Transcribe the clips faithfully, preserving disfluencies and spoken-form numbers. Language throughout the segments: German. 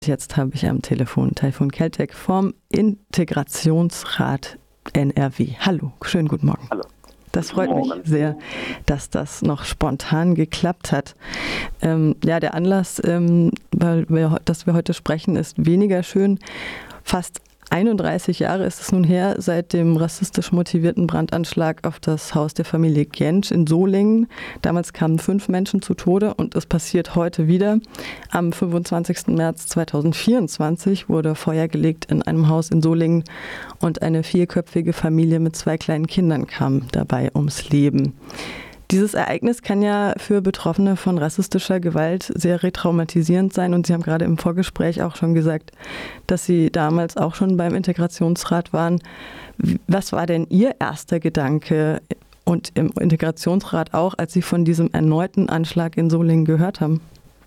Jetzt habe ich am Telefon Tayfun Keltek vom Integrationsrat N R W. Hallo, schönen guten Morgen. Hallo. Das freut mich sehr, dass das noch spontan geklappt hat. Ähm, ja, der Anlass, ähm, weil wir, dass wir heute sprechen, ist weniger schön. Fast einunddreißig Jahre ist es nun her seit dem rassistisch motivierten Brandanschlag auf das Haus der Familie Jentsch in Solingen. Damals kamen fünf Menschen zu Tode und es passiert heute wieder. Am fünfundzwanzigsten März zweitausendvierundzwanzig wurde Feuer gelegt in einem Haus in Solingen und eine vierköpfige Familie mit zwei kleinen Kindern kam dabei ums Leben. Dieses Ereignis kann ja für Betroffene von rassistischer Gewalt sehr retraumatisierend sein. Und Sie haben gerade im Vorgespräch auch schon gesagt, dass Sie damals auch schon beim Integrationsrat waren. Was war denn Ihr erster Gedanke und im Integrationsrat auch, als Sie von diesem erneuten Anschlag in Solingen gehört haben?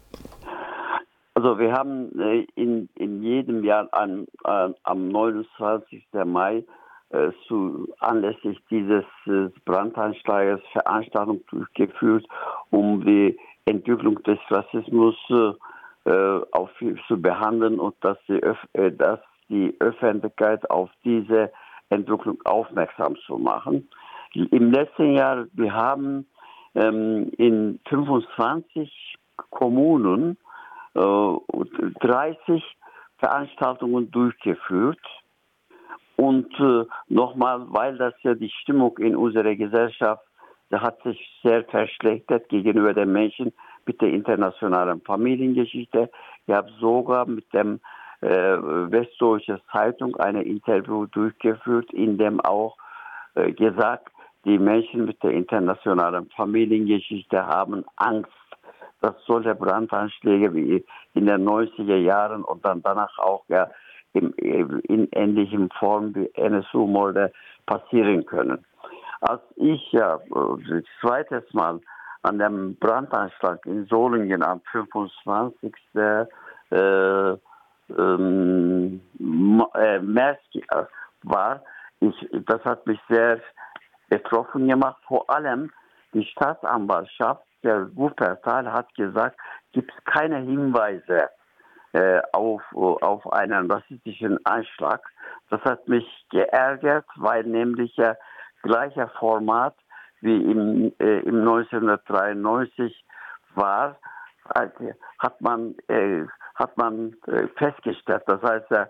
Also wir haben in, in jedem Jahr an, an, am neunundzwanzigsten Mai Zu, anlässlich dieses äh, Brandanschlages Veranstaltungen durchgeführt, um die Entwicklung des Rassismus äh, auf, zu behandeln und dass die, äh, dass die Öffentlichkeit auf diese Entwicklung aufmerksam zu machen. Im letzten Jahr, wir haben ähm, in fünfundzwanzig Kommunen äh, dreißig Veranstaltungen durchgeführt. Und äh, nochmal, weil das ja die Stimmung in unserer Gesellschaft, da hat sich sehr verschlechtert gegenüber den Menschen mit der internationalen Familiengeschichte. Ich habe sogar mit dem äh, Westdeutsche Zeitung eine Interview durchgeführt, in dem auch äh, gesagt, die Menschen mit der internationalen Familiengeschichte haben Angst, dass solche Brandanschläge wie in den neunziger Jahren und dann danach auch ja In, in ähnlichen Form wie N S U-Morde passieren können. Als ich ja das zweite Mal an dem Brandanschlag in Solingen am fünfundzwanzigsten Äh, ähm, äh, März war, ich, das hat mich sehr betroffen gemacht. Vor allem die Staatsanwaltschaft der Wuppertal hat gesagt, gibt es keine Hinweise Auf, auf einen rassistischen Anschlag. Das hat mich geärgert, weil nämlich ja gleicher Format wie im, äh, im neunzehnhundertdreiundneunzig war, hat man, äh, hat man äh, festgestellt, das heißt äh,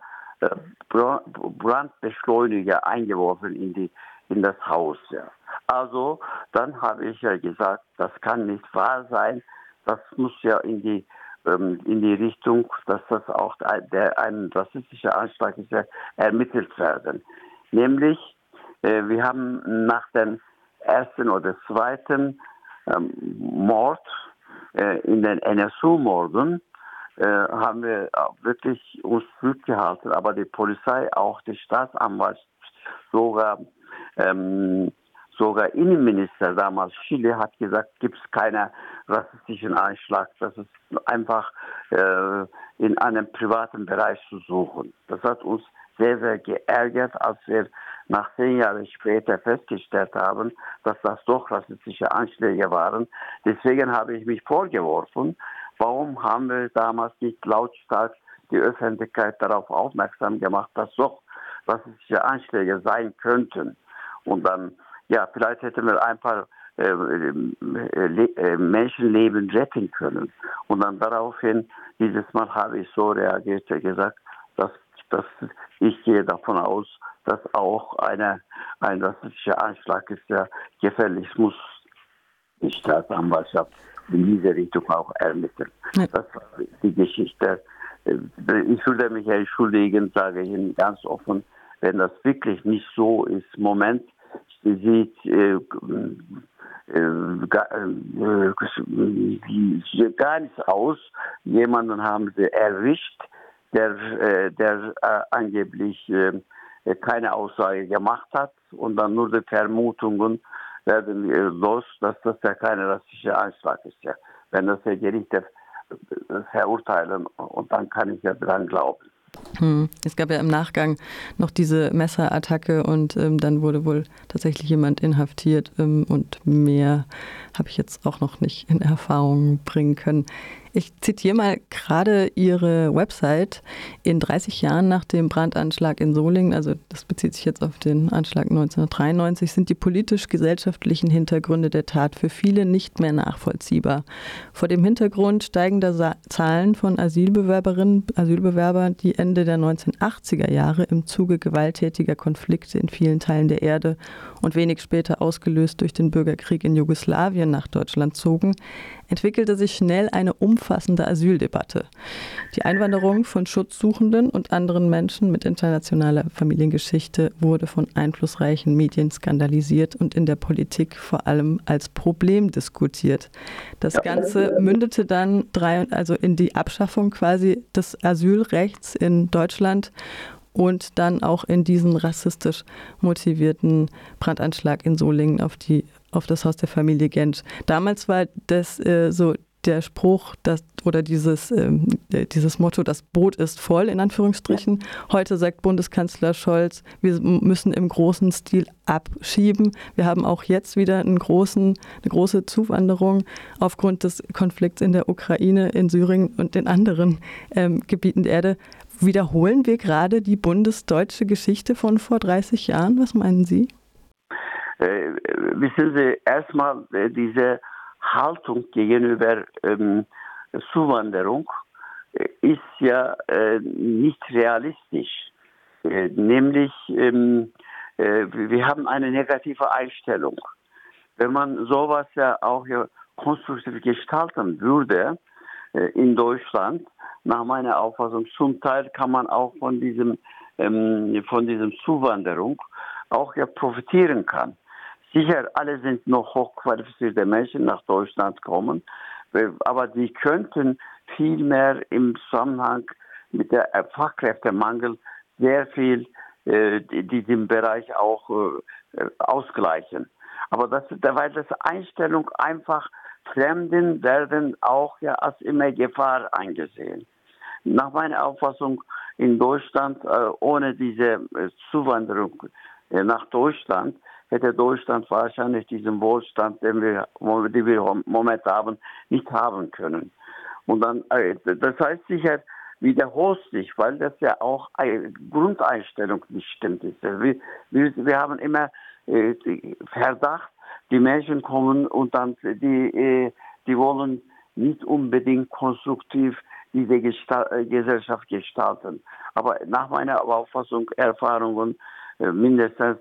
Brandbeschleuniger eingeworfen in, die, in das Haus. Ja. Also dann habe ich ja gesagt, das kann nicht wahr sein, das muss ja in die in die Richtung, dass das auch der, ein rassistischer Anschlag ist, ja, ermittelt werden. Nämlich, äh, wir haben nach dem ersten oder zweiten ähm, Mord äh, in den N S U-Morden äh, haben wir wirklich uns zurückgehalten, aber die Polizei, auch die Staatsanwaltschaft, sogar ähm, Sogar Innenminister damals, Chile, hat gesagt, gibt es keinen rassistischen Anschlag. Das ist einfach äh, in einem privaten Bereich zu suchen. Das hat uns sehr, sehr geärgert, als wir nach zehn Jahren später festgestellt haben, dass das doch rassistische Anschläge waren. Deswegen habe ich mich vorgeworfen, warum haben wir damals nicht lautstark die Öffentlichkeit darauf aufmerksam gemacht, dass doch rassistische Anschläge sein könnten. Und dann Ja, vielleicht hätten wir ein paar äh, äh, Menschenleben retten können. Und dann daraufhin, dieses Mal habe ich so reagiert und gesagt, dass, dass ich gehe davon aus, dass auch eine, ein rassistischer Anschlag ist, der gefährlich ist, muss die Staatsanwaltschaft in diese Richtung auch ermitteln. Ja. Das war die Geschichte. Ich würde mich entschuldigen, sage ich Ihnen ganz offen, wenn das wirklich nicht so ist. Moment, sieht äh, äh, gar, äh, gar nichts aus. Jemanden haben sie erwischt, der, äh, der äh, angeblich äh, keine Aussage gemacht hat und dann nur die Vermutungen werden äh, los, dass das ja kein rassistischer Anschlag ist. Ja. Wenn das der Gerichte verurteilen und dann kann ich ja dran glauben. Hm. Es gab ja im Nachgang noch diese Messerattacke und ähm, dann wurde wohl tatsächlich jemand inhaftiert ähm, und mehr habe ich jetzt auch noch nicht in Erfahrung bringen können. Ich zitiere mal gerade Ihre Website. In dreißig Jahren nach dem Brandanschlag in Solingen, also das bezieht sich jetzt auf den Anschlag neunzehnhundertdreiundneunzig, sind die politisch-gesellschaftlichen Hintergründe der Tat für viele nicht mehr nachvollziehbar. Vor dem Hintergrund steigender Sa- Zahlen von Asylbewerberinnen, Asylbewerbern, die Ende der neunzehnhundertachtziger Jahre im Zuge gewalttätiger Konflikte in vielen Teilen der Erde und wenig später ausgelöst durch den Bürgerkrieg in Jugoslawien nach Deutschland zogen, entwickelte sich schnell eine umfassende Asyldebatte. Die Einwanderung von Schutzsuchenden und anderen Menschen mit internationaler Familiengeschichte wurde von einflussreichen Medien skandalisiert und in der Politik vor allem als Problem diskutiert. Das Ganze mündete dann drei, also in die Abschaffung quasi des Asylrechts in Deutschland und dann auch in diesen rassistisch motivierten Brandanschlag in Solingen auf die auf das Haus der Familie Gentsch. Damals war das äh, so der Spruch, dass, oder dieses, ähm, dieses Motto, das Boot ist voll, in Anführungsstrichen. Heute sagt Bundeskanzler Scholz, wir müssen im großen Stil abschieben. Wir haben auch jetzt wieder einen großen, eine große Zuwanderung aufgrund des Konflikts in der Ukraine, in Syrien und in anderen ähm, Gebieten der Erde. Wiederholen wir gerade die bundesdeutsche Geschichte von vor dreißig Jahren? Was meinen Sie? Äh, wissen Sie, erstmal äh, diese Haltung gegenüber ähm, Zuwanderung äh, ist ja äh, nicht realistisch. Äh, nämlich, ähm, äh, wir haben eine negative Einstellung. Wenn man sowas ja auch ja konstruktiv gestalten würde äh, in Deutschland, nach meiner Auffassung, zum Teil kann man auch von diesem, ähm, von diesem Zuwanderung auch ja profitieren kann. Sicher, alle sind noch hochqualifizierte Menschen nach Deutschland kommen, aber die könnten viel mehr im Zusammenhang mit der Fachkräftemangel sehr viel äh, diesen Bereich auch äh, ausgleichen. Aber das, weil das Einstellung einfach, Fremden werden auch ja als immer Gefahr angesehen. Nach meiner Auffassung in Deutschland, äh, ohne diese äh, Zuwanderung äh, nach Deutschland, hätte Deutschland wahrscheinlich diesen Wohlstand, den wir, den wir im Moment haben, nicht haben können. Und dann, das heißt sicher, wiederholt sich, weil das ja auch eine Grundeinstellung nicht stimmt. Wir, wir, wir haben immer äh, Verdacht, die Menschen kommen und dann die, äh, die wollen nicht unbedingt konstruktiv diese Gestal- Gesellschaft gestalten. Aber nach meiner Auffassung, Erfahrungen, äh, mindestens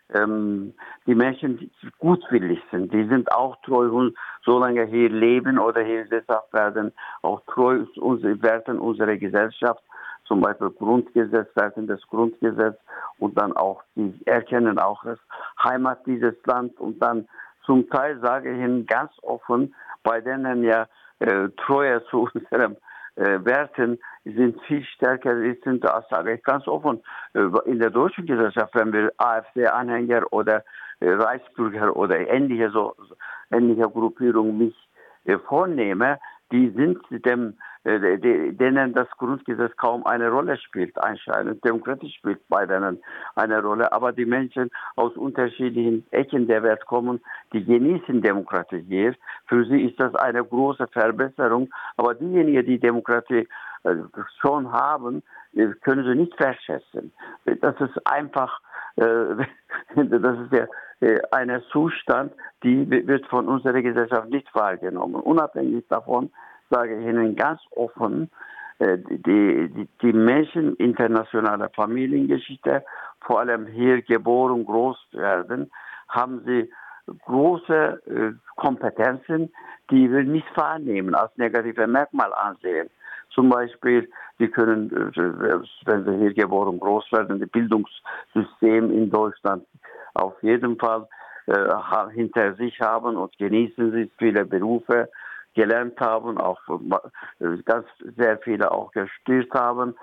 Ähm, die Menschen, die gutwillig sind, die sind auch treu und solange hier leben oder hier sesshaft werden, auch treu unsere Werten unserer Gesellschaft, zum Beispiel Grundgesetz, Werten des Grundgesetzes und dann auch, die erkennen auch das Heimat dieses Land und dann zum Teil, sage ich Ihnen ganz offen, bei denen ja äh, Treue zu unserem äh, Werten sind viel stärker, sind, das sage ich ganz offen, in der deutschen Gesellschaft, wenn wir AfD-Anhänger oder äh, Reichsbürger oder ähnliche, so, ähnliche Gruppierungen mich äh, vornehme, die sind dem, äh, de, denen das Grundgesetz kaum eine Rolle spielt, anscheinend. Demokratie spielt bei denen eine Rolle, aber die Menschen aus unterschiedlichen Ecken der Welt kommen, die genießen Demokratie hier. Für sie ist das eine große Verbesserung, aber diejenigen, die Demokratie äh, schon haben, können sie nicht verschätzen. Das ist einfach, äh, das ist ja äh, ein Zustand, die wird von unserer Gesellschaft nicht wahrgenommen. Unabhängig davon sage ich Ihnen ganz offen, äh, die, die, die Menschen internationaler Familiengeschichte, vor allem hier geboren, groß werden, haben sie große äh, Kompetenzen, die wir nicht wahrnehmen, als negative Merkmal ansehen. Zum Beispiel, sie können, wenn sie hier geboren groß werden, das Bildungssystem in Deutschland auf jeden Fall äh, hinter sich haben und genießen sie viele Berufe, gelernt haben, auch äh, ganz sehr viele auch gestudiert haben.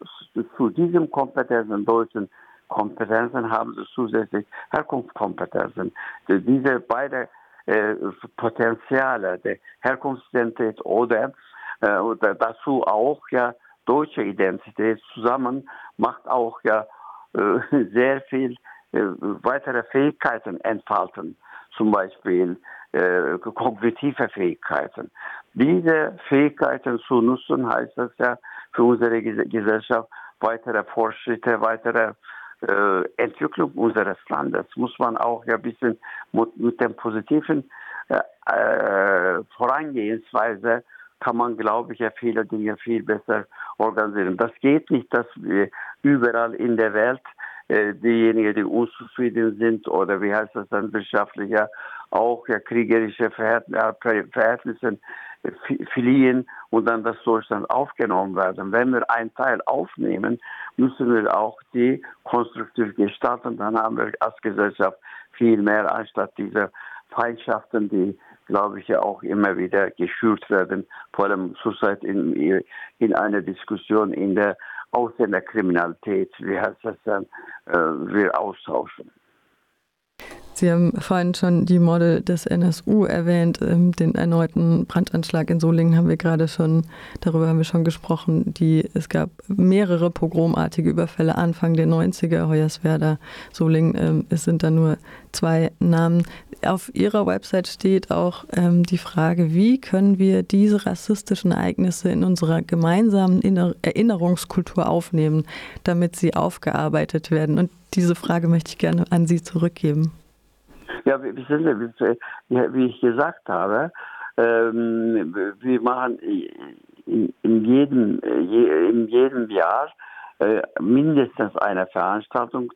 Zu diesen Kompetenzen, deutschen Kompetenzen, haben sie zusätzlich Herkunftskompetenzen. Diese beiden äh, Potenziale der Herkunftsidentität oder äh, oder dazu auch ja deutsche Identität zusammen macht auch ja äh, sehr viel äh, weitere Fähigkeiten entfalten, zum Beispiel äh, kognitive Fähigkeiten. diese Fähigkeiten zu nutzen, heißt das ja für unsere Gesellschaft weitere Fortschritte, weitere äh, Entwicklung unseres Landes. Muss man auch ja ein bisschen mit, mit dem positiven äh, äh, Vorangehensweise kann man, glaube ich, ja viele Dinge viel besser organisieren. Das geht nicht, dass wir überall in der Welt äh, diejenigen, die unzufrieden sind oder wie heißt das dann wirtschaftlicher, auch ja kriegerische Verhältnisse fliehen und dann das Deutschland aufgenommen werden. Wenn wir einen Teil aufnehmen, müssen wir auch die konstruktiv gestalten. Dann haben wir als Gesellschaft viel mehr, anstatt diese Feindschaften, die, glaube ich, ja auch immer wieder geschürt werden, vor allem zurzeit in, in einer Diskussion in der Ausländerkriminalität, wie heißt das dann, äh, wir austauschen. Sie haben vorhin schon die Morde des N S U erwähnt, den erneuten Brandanschlag in Solingen haben wir gerade schon, darüber haben wir schon gesprochen. Die, es gab mehrere pogromartige Überfälle Anfang der neunziger, Hoyerswerda, Solingen, es sind da nur zwei Namen. Auf Ihrer Website steht auch ähm, die Frage, wie können wir diese rassistischen Ereignisse in unserer gemeinsamen Inner- Erinnerungskultur aufnehmen, damit sie aufgearbeitet werden. Und diese Frage möchte ich gerne an Sie zurückgeben. Ja, wie ich gesagt habe, wir machen in jedem, in jedem Jahr mindestens eine Veranstaltung.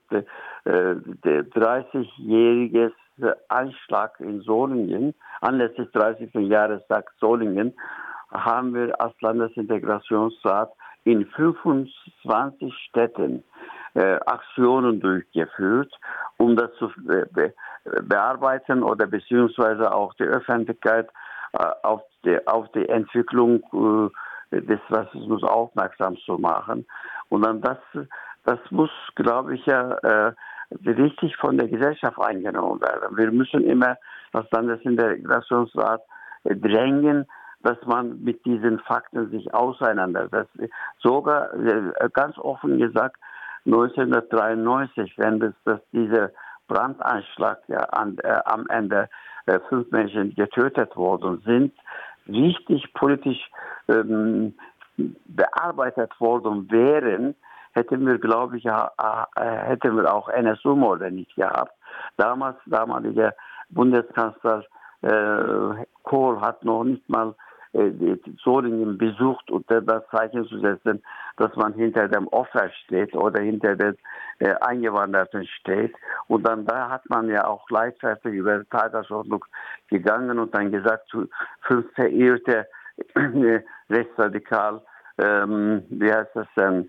Der dreißigjährige Anschlag in Solingen, anlässlich dreißigsten Jahrestag Solingen, haben wir als Landesintegrationsrat in fünfundzwanzig Städten äh, Aktionen durchgeführt, um das zu be- bearbeiten oder beziehungsweise auch die Öffentlichkeit äh, auf, die, auf die Entwicklung äh, des Rassismus aufmerksam zu machen. Und dann das, das muss, glaube ich, ja äh, richtig von der Gesellschaft eingenommen werden. Wir müssen immer als Landesintegrationsrat äh, drängen, dass man mit diesen Fakten sich auseinandersetzt. Sogar, äh, ganz offen gesagt, neunzehnhundertdreiundneunzig, wenn das, dass dieser Brandanschlag ja, an, äh, am Ende äh, fünf Menschen getötet worden sind, richtig politisch ähm, bearbeitet worden wären, hätten wir, glaube ich, ja, äh, hätten wir auch N S U-Morde nicht gehabt. Damals, damaliger Bundeskanzler äh, Kohl hat noch nicht mal äh, Solingen besucht, um das Zeichen zu setzen, dass man hinter dem Opfer steht oder hinter den äh, Eingewanderten steht. Und dann da hat man ja auch leichtfertig über die Tagesordnung gegangen und dann gesagt, fünf verirrte äh, rechtsradikal, ähm, wie heißt das denn,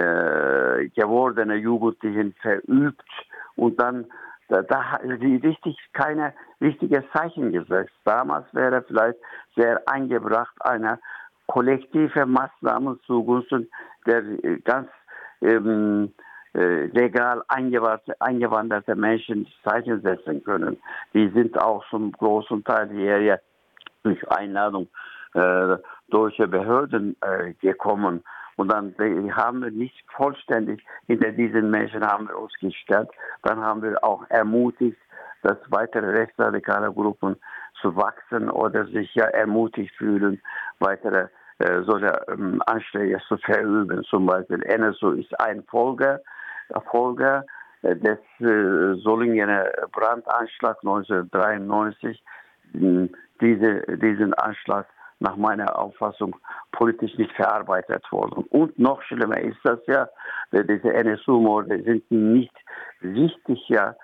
äh, gewordene Jugendlichen verübt und dann da, da hat sie richtig keine richtige Zeichen gesetzt. Damals wäre vielleicht sehr eingebracht eine kollektive Maßnahme zugunsten der ganz ähm, äh, legal eingewanderte, eingewanderte Menschen Zeichen setzen können. Die sind auch zum großen Teil hierher durch Einladung äh, deutscher Behörden äh, gekommen. Und dann haben wir nicht vollständig hinter diesen Menschen haben wir uns gestellt. Dann haben wir auch ermutigt, dass weitere rechtsradikale Gruppen zu wachsen oder sich ja ermutigt fühlen, weitere äh, solche ähm, Anschläge zu verüben. Zum Beispiel N S U ist ein Folge, Folge äh, des äh, Solingener Brandanschlag neunzehnhundertdreiundneunzig. Diese, diesen Anschlag nach meiner Auffassung politisch nicht verarbeitet worden. Und noch schlimmer ist das ja, diese N S U-Morde sind nicht richtig, ja,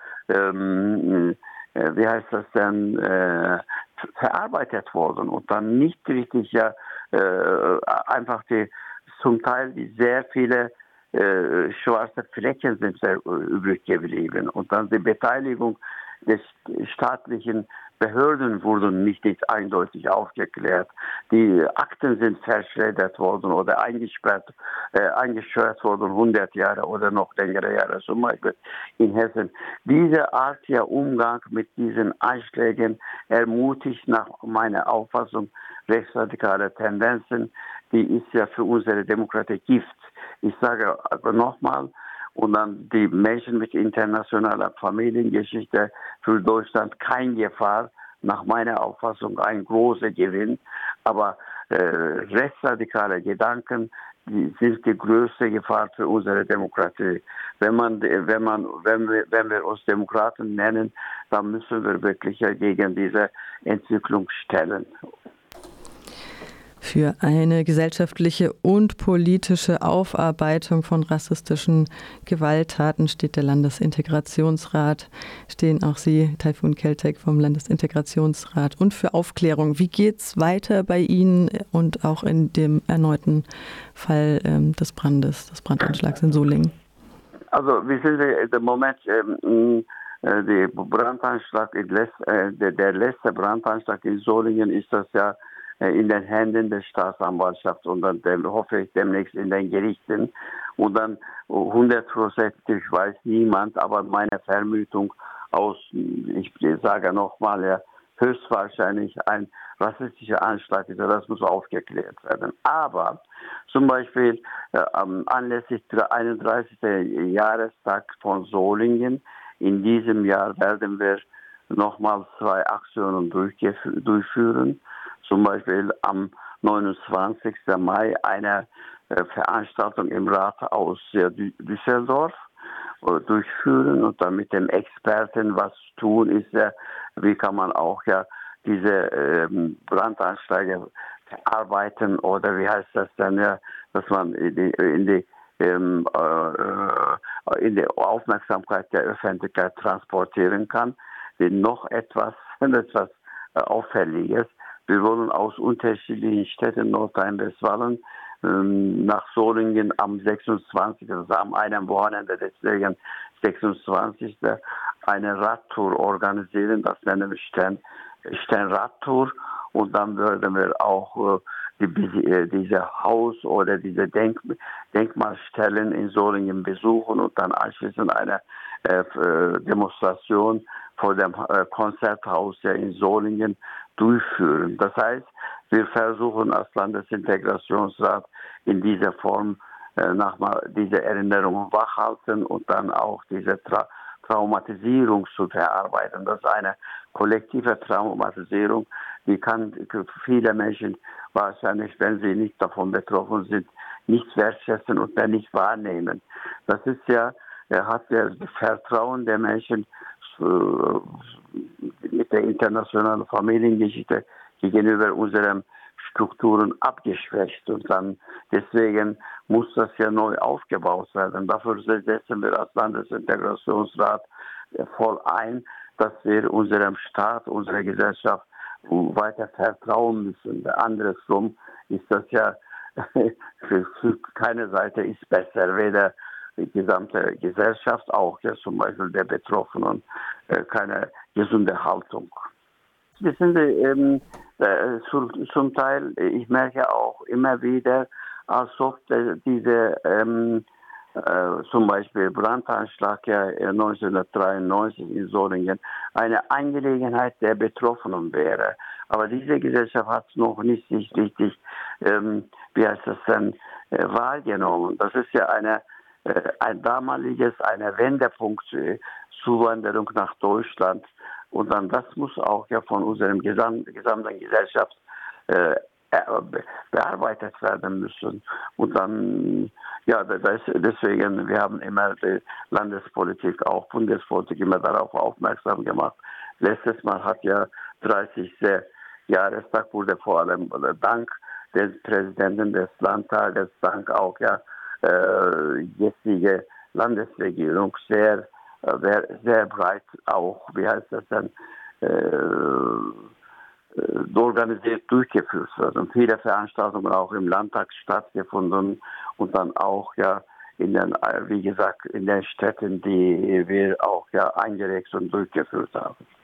ähm, äh, wie heißt das denn, äh, verarbeitet worden und dann nicht richtig, ja, äh, einfach die, zum Teil die sehr viele äh, schwarze Flecken sind sehr übrig geblieben und dann die Beteiligung des staatlichen Behörden wurden nicht eindeutig aufgeklärt. Die Akten sind verschreddert worden oder eingesperrt, äh, eingesperrt worden, hundert Jahre oder noch längere Jahre, zum Beispiel in Hessen. Diese Art ja Umgang mit diesen Einschlägen ermutigt nach meiner Auffassung rechtsradikale Tendenzen. Die ist ja für unsere Demokratie Gift. Ich sage aber nochmal, und dann die Menschen mit internationaler Familiengeschichte für Deutschland keine Gefahr, nach meiner Auffassung ein großer Gewinn. Aber äh, rechtsradikale Gedanken, die sind die größte Gefahr für unsere Demokratie. Wenn man, wenn man, wenn wir, wenn wir uns Demokraten nennen, dann müssen wir wirklich gegen diese Entwicklung stellen. Für eine gesellschaftliche und politische Aufarbeitung von rassistischen Gewalttaten steht der Landesintegrationsrat, stehen auch Sie, Tayfun Keltek vom Landesintegrationsrat, und für Aufklärung. Wie geht's weiter bei Ihnen und auch in dem erneuten Fall ähm, des Brandes, des Brandanschlags in Solingen? Also wir sind im Moment ähm, der Brandanschlag, der letzte Brandanschlag in Solingen ist das ja in den Händen der Staatsanwaltschaft und dann hoffe ich demnächst in den Gerichten. Und dann hundertprozentig weiß niemand, aber meine Vermutung aus, ich sage nochmal, ja, höchstwahrscheinlich ein rassistischer Anschlag ist, das muss aufgeklärt werden. Aber zum Beispiel äh, anlässlich des einunddreißigsten Jahrestag von Solingen in diesem Jahr werden wir nochmal zwei Aktionen durchführen. Zum Beispiel am neunundzwanzigsten Mai eine äh, Veranstaltung im Rathaus Düsseldorf äh, durchführen und dann mit dem Experten was tun ist, äh, wie kann man auch ja diese ähm, Brandanschläge verarbeiten oder wie heißt das dann ja, dass man in die, in die, ähm, äh, in die Aufmerksamkeit der Öffentlichkeit transportieren kann. Denn noch etwas, etwas äh, Auffälliges. Wir wollen aus unterschiedlichen Städten Nordrhein-Westfalen ähm, nach Solingen am sechsundzwanzigsten, also am einem Wochenende, deswegen sechsundzwanzigsten eine Radtour organisieren, das nennen wir Stern, Sternradtour. Und dann würden wir auch äh, die, äh, diese Haus- oder diese Denk Denkmalstellen in Solingen besuchen und dann anschließend eine äh, Demonstration vor dem äh, Konzerthaus ja in Solingen durchführen. Das heißt, wir versuchen als Landesintegrationsrat in dieser Form äh, nochmal diese Erinnerungen wachhalten und dann auch diese Tra Traumatisierung zu verarbeiten. Das ist eine kollektive Traumatisierung, die kann viele Menschen wahrscheinlich, wenn sie nicht davon betroffen sind, nicht wertschätzen und dann nicht wahrnehmen. Das ist ja, er hat ja das Vertrauen der Menschen mit der internationalen Familiengeschichte gegenüber unseren Strukturen abgeschwächt und dann deswegen muss das ja neu aufgebaut werden. Dafür setzen wir als Landesintegrationsrat voll ein, dass wir unserem Staat, unserer Gesellschaft weiter vertrauen müssen. Andersrum ist das ja für, für keine Seite ist besser, weder die gesamte Gesellschaft, auch ja zum Beispiel der Betroffenen, äh, keine gesunde Haltung. Wir sind ähm, äh, zu, zum Teil, ich merke auch immer wieder, als ob diese ähm, äh, zum Beispiel Brandanschlag ja neunzehnhundertdreiundneunzig in Solingen eine Angelegenheit der Betroffenen wäre. Aber diese Gesellschaft hat es noch nicht sich richtig, ähm, wie heißt das denn, äh, wahrgenommen. Das ist ja eine ein damaliges, eine Wendepunkt äh, Zuwanderung nach Deutschland. Und dann das muss auch ja von unserem gesam gesamten Gesellschaft äh, bearbeitet werden müssen. Und dann, ja, das, deswegen, wir haben immer die Landespolitik, auch Bundespolitik immer darauf aufmerksam gemacht. Letztes Mal hat ja dreißigsten Jahrestag wurde vor allem dank des Präsidenten des Landtages, dank auch ja Äh, jetzige Landesregierung sehr, sehr, sehr breit auch, wie heißt das dann, äh, organisiert durchgeführt wird. Und viele Veranstaltungen auch im Landtag stattgefunden und dann auch ja in den, wie gesagt, in den Städten, die wir auch ja eingeregt und durchgeführt haben.